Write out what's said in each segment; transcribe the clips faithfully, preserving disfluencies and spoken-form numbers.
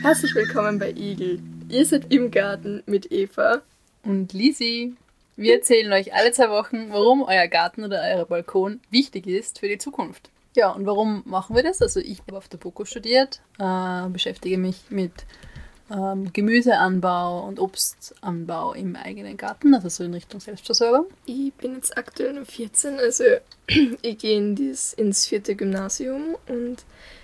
Herzlich willkommen bei Igel. Ihr seid im Garten mit Eva und Lisi. Wir erzählen euch alle zwei Wochen, warum euer Garten oder euer Balkon wichtig ist für die Zukunft. Ja, und warum machen wir das? Also ich habe auf der BOKU studiert, äh, beschäftige mich mit ähm, Gemüseanbau und Obstanbau im eigenen Garten, also so in Richtung Selbstversorgung. Ich bin jetzt aktuell nur vierzehn, also ich gehe in dies, ins vierte Gymnasium und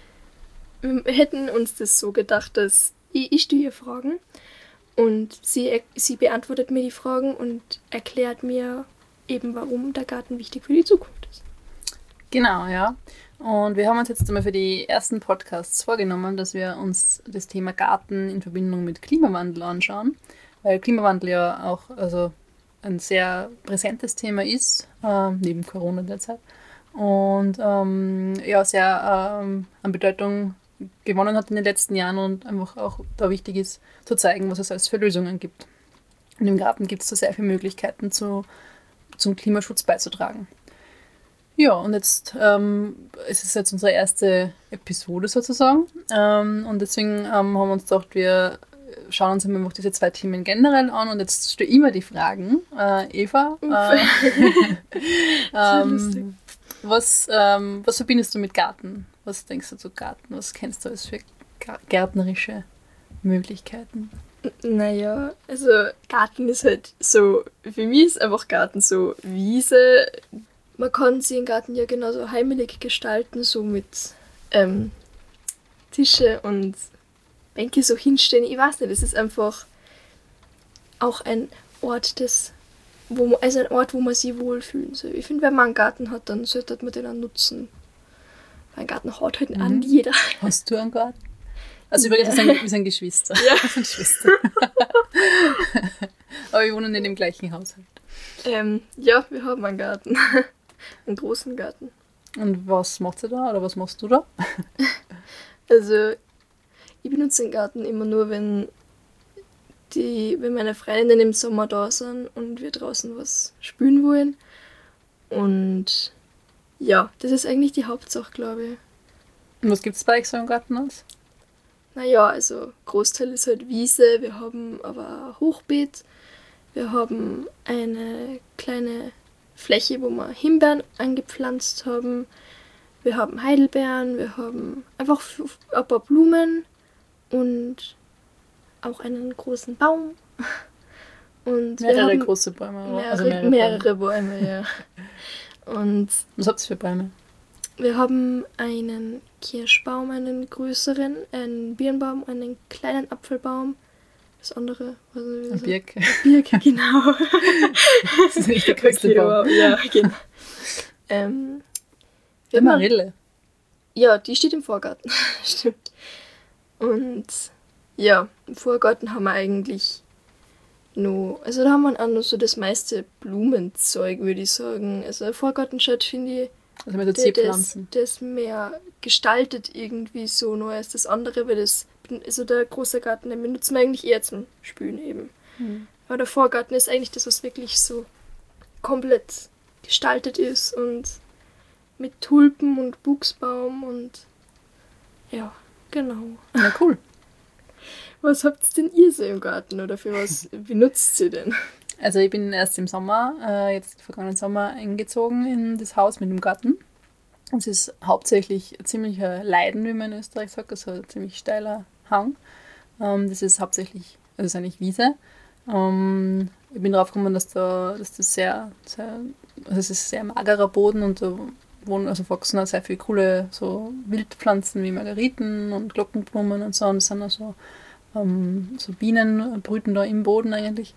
wir hätten uns das so gedacht, dass ich, ich stelle ihr Fragen und sie, sie beantwortet mir die Fragen und erklärt mir eben, warum der Garten wichtig für die Zukunft ist. Genau, ja. Und wir haben uns jetzt einmal für die ersten Podcasts vorgenommen, dass wir uns das Thema Garten in Verbindung mit Klimawandel anschauen, weil Klimawandel ja auch also ein sehr präsentes Thema ist, äh, neben Corona derzeit, und ähm, ja, sehr ähm, an Bedeutung gewonnen hat in den letzten Jahren und einfach auch da wichtig ist, zu zeigen, was es alles für Lösungen gibt. Und im Garten gibt es da sehr viele Möglichkeiten, zu, zum Klimaschutz beizutragen. Ja, und jetzt ähm, es ist jetzt unsere erste Episode sozusagen. Ähm, und deswegen ähm, haben wir uns gedacht, wir schauen uns einfach diese zwei Themen generell an. Und jetzt stelle ich immer die Fragen. Äh, Eva, äh, ähm, was, ähm, was verbindest du mit Garten? Was denkst du zu Garten? Was kennst du als für gärtnerische Möglichkeiten? Naja, also Garten ist halt so, für mich ist einfach Garten so Wiese. Man kann sie im Garten ja genauso heimelig gestalten, so mit ähm, Tische und Bänke so hinstellen. Ich weiß nicht, es ist einfach auch ein Ort, des, wo man, also ein Ort, wo man sich wohlfühlen soll. Ich finde, wenn man einen Garten hat, dann sollte man den auch nutzen. Ein Garten hat halt mhm. an jeder. Hast du einen Garten? Also übrigens, wir sind, wir sind Geschwister. Ja. Wir sind Geschwister. Aber wir wohnen nicht im gleichen Haushalt. Ähm, ja, wir haben einen Garten. Einen großen Garten. Und was macht ihr da oder was machst du da? Also, ich benutze den Garten immer nur, wenn, die, wenn meine Freundinnen im Sommer da sind und wir draußen was spielen wollen. Und ja, das ist eigentlich die Hauptsache, glaube ich. Und was gibt es bei euch so im Garten aus? Naja, also Großteil ist halt Wiese, wir haben aber ein Hochbeet, wir haben eine kleine Fläche, wo wir Himbeeren angepflanzt haben, wir haben Heidelbeeren, wir haben einfach ein paar Blumen und auch einen großen Baum. Und mehrere wir haben große Bäume, oder? Mehrere, Also mehrere, mehrere Bäume, Bäume ja. Und was habt ihr für Bäume? Wir haben einen Kirschbaum, einen größeren, einen Birnbaum, einen kleinen Apfelbaum. Das andere, was Eine Birke. Eine Birke, genau. Das ist nicht der größte okay, Baum. Wow, ja, genau. ähm, Die Marille. Ja, die steht im Vorgarten. Stimmt. Und ja, im Vorgarten haben wir eigentlich nur, also da haben wir auch nur so das meiste Blumenzeug, würde ich sagen. Also der Vorgarten schaut, finde ich, also mit der Zierpflanzen. Das, das mehr gestaltet irgendwie so nur als das andere, weil das, also der große Garten, den benutzen wir eigentlich eher zum Spülen eben. Hm. Aber der Vorgarten ist eigentlich das, was wirklich so komplett gestaltet ist und mit Tulpen und Buchsbaum und ja, genau. Na cool. Was habt denn ihr so im Garten oder für was benutzt ihr denn? Also ich bin erst im Sommer, äh, jetzt vergangenen Sommer, eingezogen in das Haus mit dem Garten. Es ist hauptsächlich ein ziemlicher Leiden, wie man in Österreich sagt, also ein ziemlich steiler Hang. Ähm, das ist hauptsächlich, also es ist eigentlich Wiese. Ähm, ich bin drauf gekommen, dass, da, dass das sehr, sehr, also es ist sehr magerer Boden und da wohnen, also wachsen da sehr viele coole so Wildpflanzen wie Margeriten und Glockenblumen und so. Und es sind also ähm, so Bienen brüten da im Boden eigentlich.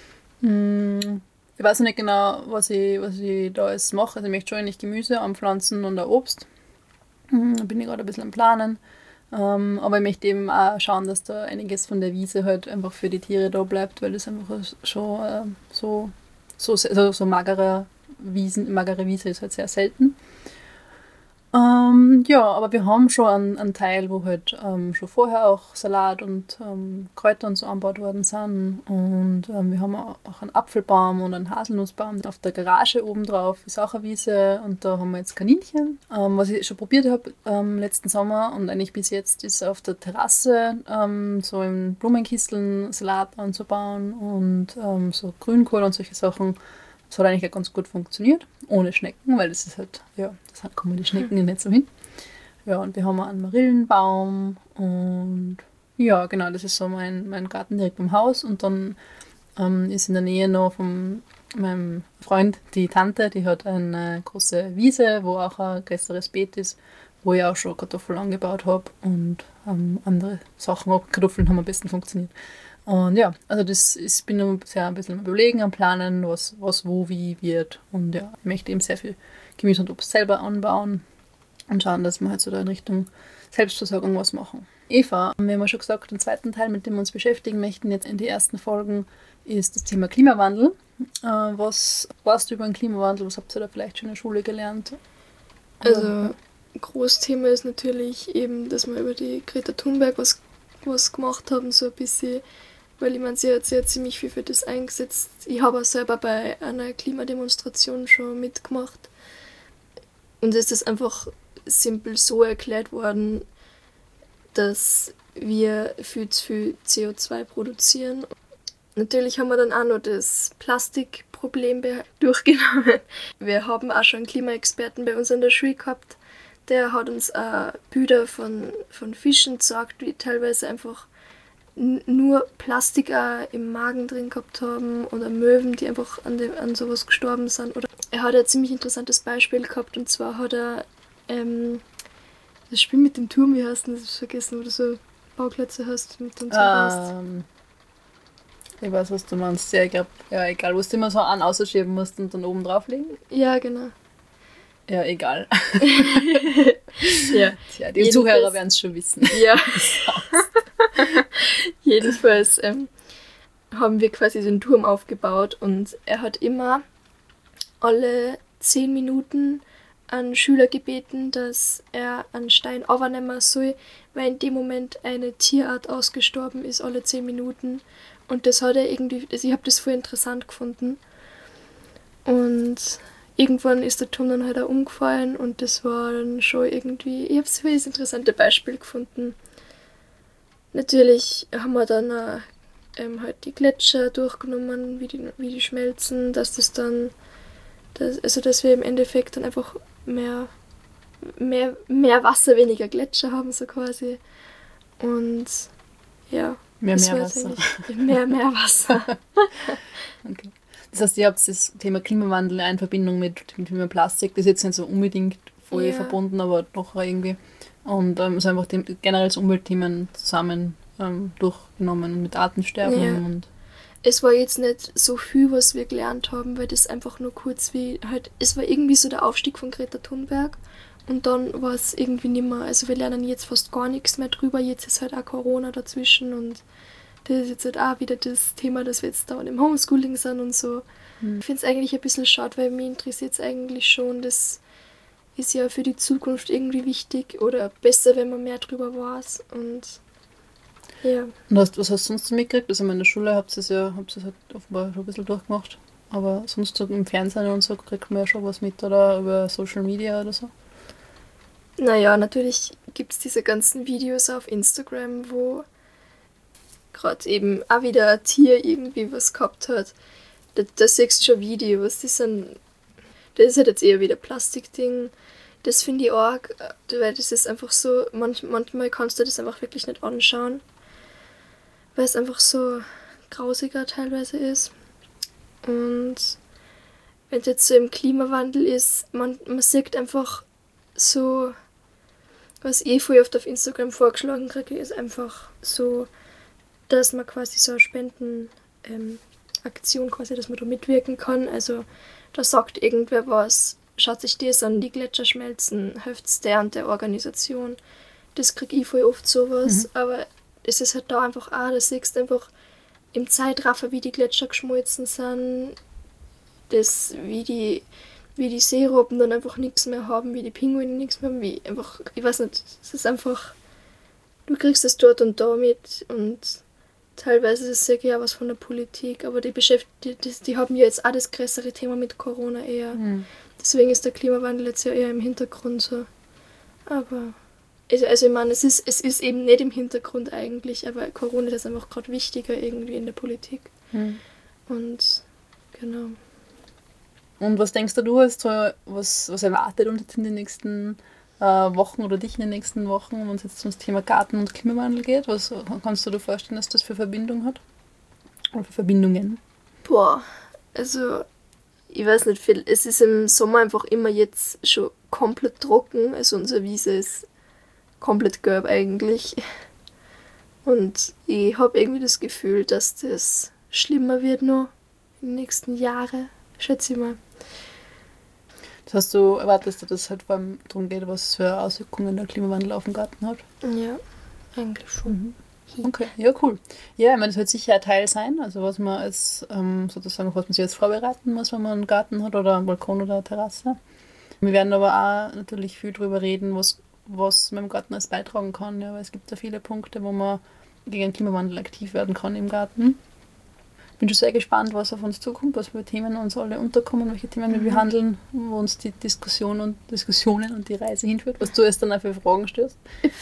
Ich weiß noch nicht genau, was ich, was ich da alles mache. Also ich möchte schon eigentlich Gemüse anpflanzen und auch Obst. Da bin ich gerade ein bisschen am Planen. Aber ich möchte eben auch schauen, dass da einiges von der Wiese halt einfach für die Tiere da bleibt, weil das einfach schon so, so, so, so magere Wiesen, magere Wiese ist halt sehr selten. Ähm, ja, aber wir haben schon einen, einen Teil, wo halt ähm, schon vorher auch Salat und ähm, Kräuter und so angebaut worden sind. Und ähm, wir haben auch einen Apfelbaum und einen Haselnussbaum. Auf der Garage oben drauf ist auch eine Wiese und da haben wir jetzt Kaninchen. Ähm, was ich schon probiert habe ähm, letzten Sommer und eigentlich bis jetzt ist auf der Terrasse ähm, so in Blumenkisteln Salat anzubauen und ähm, so Grünkohl und solche Sachen. Das hat eigentlich auch ganz gut funktioniert, ohne Schnecken, weil das ist halt, ja, da kommen die Schnecken nicht so hin. Ja, und wir haben auch einen Marillenbaum und ja, genau, das ist so mein, mein Garten direkt beim Haus und dann ähm, ist in der Nähe noch von meinem Freund die Tante, die hat eine große Wiese, wo auch ein größeres Beet ist, wo ich auch schon Kartoffeln angebaut habe und ähm, andere Sachen, auch Kartoffeln haben am besten funktioniert. Und ja, also das ist, ich bin noch sehr ein bisschen am Überlegen, am Planen, was, was wo wie wird. Und ja, ich möchte eben sehr viel Gemüse und Obst selber anbauen und schauen, dass wir halt so da in Richtung Selbstversorgung was machen. Eva, wir haben ja schon gesagt, den zweiten Teil, mit dem wir uns beschäftigen möchten, jetzt in die ersten Folgen, ist das Thema Klimawandel. Äh, was weißt du über den Klimawandel? Was habt ihr da vielleicht schon in der Schule gelernt? Also, ein großes Thema ist natürlich eben, dass wir über die Greta Thunberg was, was gemacht haben, so ein bisschen. Weil ich meine, sie hat sich ja ziemlich viel für das eingesetzt. Ich habe auch selber bei einer Klimademonstration schon mitgemacht. Und es ist einfach simpel so erklärt worden, dass wir viel zu viel C O zwei produzieren. Natürlich haben wir dann auch noch das Plastikproblem durchgenommen. Wir haben auch schon einen Klimaexperten bei uns in der Schule gehabt. Der hat uns auch Bilder von, von Fischen gezeigt, die teilweise einfach nur Plastik auch im Magen drin gehabt haben oder Möwen, die einfach an, dem, an sowas gestorben sind. Oder er hat ein ziemlich interessantes Beispiel gehabt und zwar hat er ähm, das Spiel mit dem Turm, wie heißt denn das? Ich habe vergessen, wo du so Bauklötze hast mit uns ähm, Ich weiß, was du meinst. Ja, ich glaube, ja, egal, wo du immer so an ausschieben musst und dann oben drauflegen. Ja, genau. Ja, egal. Ja. Tja, die Jedenfalls, Zuhörer werden es schon wissen. Ja. Jedenfalls ähm, haben wir quasi so einen Turm aufgebaut und er hat immer alle zehn Minuten einen Schüler gebeten, dass er einen Stein aufnehmen soll, weil in dem Moment eine Tierart ausgestorben ist, alle zehn Minuten. Und das hat er irgendwie, also ich habe das voll interessant gefunden. Und irgendwann ist der Turm dann halt auch umgefallen und das war dann schon irgendwie, ich habe es für das interessante Beispiel gefunden. Natürlich haben wir dann auch, ähm, halt die Gletscher durchgenommen, wie die, wie die schmelzen, dass das dann, dass, also dass wir im Endeffekt dann einfach mehr, mehr, mehr Wasser, weniger Gletscher haben, so quasi. Und ja. Mehr Meerwasser. Mehr Meerwasser. Okay. Das heißt, ihr habt das Thema Klimawandel in Verbindung mit dem Thema Plastik, das ist jetzt nicht so unbedingt voll ja. verbunden, aber doch irgendwie. Und ähm, so einfach die, generell so Umweltthemen zusammen ähm, durchgenommen mit Artensterben. Ja. Und es war jetzt nicht so viel, was wir gelernt haben, weil das einfach nur kurz wie halt, es war irgendwie so der Aufstieg von Greta Thunberg und dann war es irgendwie nicht mehr, also wir lernen jetzt fast gar nichts mehr drüber, jetzt ist halt auch Corona dazwischen und das ist jetzt halt auch wieder das Thema, dass wir jetzt da im Homeschooling sind und so. Mhm. Ich finde es eigentlich ein bisschen schade, weil mich interessiert es eigentlich schon, das ist ja für die Zukunft irgendwie wichtig oder besser, wenn man mehr drüber weiß und ja. Und hast, was hast du sonst mitgekriegt? Also in der Schule habt ihr es ja habt ihr halt offenbar schon ein bisschen durchgemacht, aber sonst so im Fernsehen und so kriegt man ja schon was mit oder über Social Media oder so? Naja, natürlich gibt es diese ganzen Videos auf Instagram, wo gerade eben auch wieder ein Tier irgendwie was gehabt hat. Da, da siehst du schon Videos, die sind, das ist halt jetzt eher wieder Plastikding. Das finde ich arg, weil das ist einfach so, manch, manchmal kannst du das einfach wirklich nicht anschauen, weil es einfach so grausiger teilweise ist. Und wenn es jetzt so im Klimawandel ist, man, man sieht einfach so, was ich voll oft auf Instagram vorgeschlagen kriege, ist einfach so, dass man quasi so eine Spendenaktion ähm, quasi, dass man da mitwirken kann. Also da sagt irgendwer was, schaut sich das an, die Gletscher schmelzen, hilft der und der Organisation. Das kriege ich voll oft sowas, mhm. aber es ist halt da einfach auch, da siehst du einfach im Zeitraffer, wie die Gletscher geschmolzen sind, das, wie die wie die Seerobben dann einfach nichts mehr haben, wie die Pinguine nichts mehr haben, wie einfach, ich weiß nicht, es ist einfach, du kriegst es dort und da mit und teilweise ist es ja was von der Politik, aber die beschäftigt, die, die haben ja jetzt auch das größere Thema mit Corona eher. Mhm. Deswegen ist der Klimawandel jetzt ja eher im Hintergrund so. Aber, also, also ich meine, es ist, es ist eben nicht im Hintergrund eigentlich, aber Corona ist einfach gerade wichtiger irgendwie in der Politik. Mhm. Und, genau. Und was denkst du, du hast so, was, was erwartet uns jetzt in den nächsten äh, Wochen oder dich in den nächsten Wochen, wenn es jetzt ums Thema Garten und Klimawandel geht? Was kannst du dir vorstellen, dass das für Verbindung hat? Oder für Verbindungen? Boah, also ich weiß nicht viel. Es ist im Sommer einfach immer jetzt schon komplett trocken. Also unsere Wiese ist komplett gelb eigentlich. Und ich habe irgendwie das Gefühl, dass das schlimmer wird noch in den nächsten Jahren, schätze ich mal. Das heißt, du erwartest, dass es halt vor allem darum geht, was für Auswirkungen der Klimawandel auf den Garten hat? Ja, eigentlich schon. Mhm. Okay, ja, cool. Ja, ich meine, das wird sicher ein Teil sein, also was man als, ähm, sozusagen, auf was man sich jetzt vorbereiten muss, wenn man einen Garten hat oder einen Balkon oder eine Terrasse. Wir werden aber auch natürlich viel darüber reden, was, was man im Garten alles beitragen kann, ja, weil es gibt ja viele Punkte, wo man gegen den Klimawandel aktiv werden kann im Garten. Bin schon sehr gespannt, was auf uns zukommt, was für Themen uns alle unterkommen, welche Themen wir behandeln, wo uns die Diskussion und Diskussionen und die Reise hinführt, was du erst dann auch für Fragen stellst.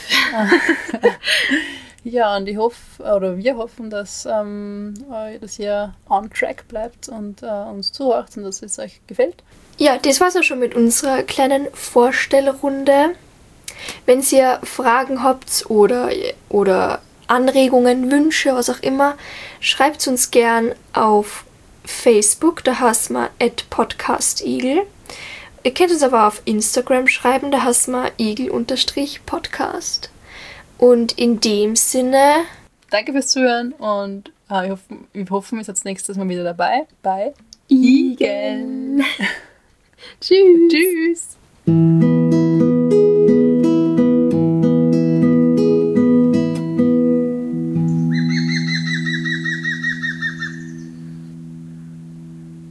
Ja, und ich hoffe, oder wir hoffen, dass, ähm, dass ihr on track bleibt und äh, uns zuhört und dass es euch gefällt. Ja, das war's auch schon mit unserer kleinen Vorstellrunde. Wenn ihr Fragen habt oder, oder Anregungen, Wünsche, was auch immer, schreibt uns gern auf Facebook, da heißt man at podcastigel. Ihr könnt uns aber auf Instagram schreiben, da heißt man igel-podcast. Und in dem Sinne... Danke fürs Zuhören und äh, ich hoffe, wir hoffen, ihr seid das nächste Mal wieder dabei bei Igel. Tschüss. Tschüss.